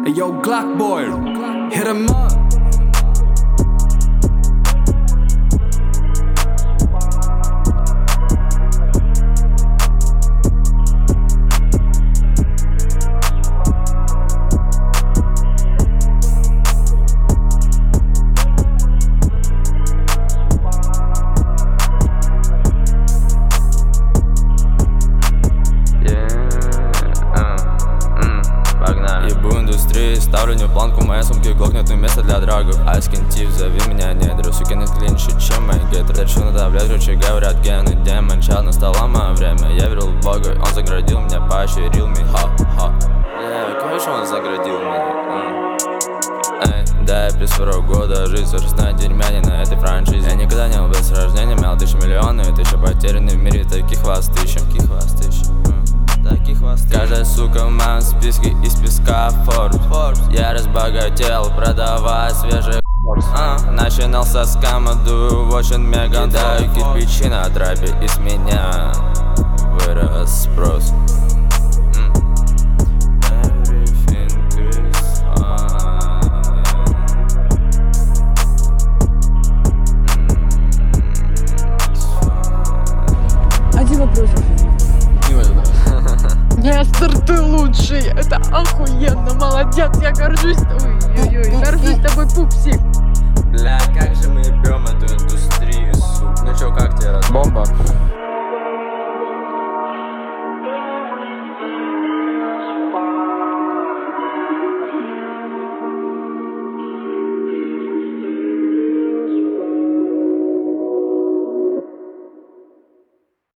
Hey yo, Glock boy, hit him up. Ставлю не планку, в моей сумке глокнет место для драгов. Айскинтив, зови меня недра, сукины клинши, чем мои гетры. Хочу надавлять, короче, говорят гены, демон. Чат, настало мое время, я верил в Бога. Он заградил меня, поощрил меня, ха-ха. Конечно, он заградил меня. Да, я при 40 года, жизнь соросная дерьмянина этой франшизе. Я никогда не был без рождения, имел тысячи миллионы, тысяча потерянных в мире, таких вас тысяча. Каждая сука в моем списке из песка Forbes. Я разбогател, продавая свежие начинался с кама, дую очень мега. Даю кирпичи на трапе, из меня вырос спрос. Один вопрос. Нестор, ты лучший, это охуенно, молодец, я горжусь тобой, горжусь тобой, пупсик. Бля, как же мы ебем эту индустрию, сука. Ну чё, как тебе, раз? Бомба.